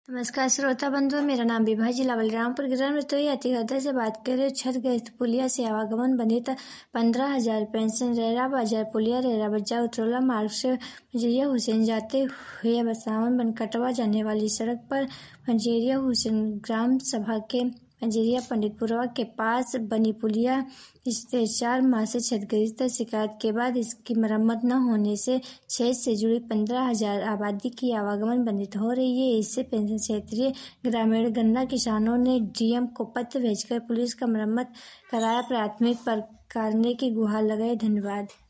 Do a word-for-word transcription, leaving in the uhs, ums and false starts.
नमस्कार श्रोता बंधुओं, मेरा नाम विभा जिला बलरामपुर ग्राम रतोई अतिहृदय से बात कर रहे। क्षतिग्रस्त पुलिया से आवागमन बंधित पंद्रह हजार पेंशन रेरा बाजार पुलिया रेरा बाजार उतरौला मार्ग से मंजेरिया हुसैन जाते हुए बसावन बनकटवा जाने वाली सड़क पर मंजेरिया हुसैन ग्राम सभा के मंजेरिया पंडितपुरवा के पास बनी पुलिया पिछले चार माह से क्षतिग्रस्त। शिकायत के बाद इसकी मरम्मत न होने से क्षेत्र से जुड़ी पंद्रह हजार आबादी की आवागमन बंधित हो रही है। इससे पेंशन क्षेत्रीय ग्रामीण गन्ना किसानों ने डीएम को पत्र भेजकर पुलिस का मरम्मत कराया, प्राथमिक पर करने की गुहार लगाई। धन्यवाद।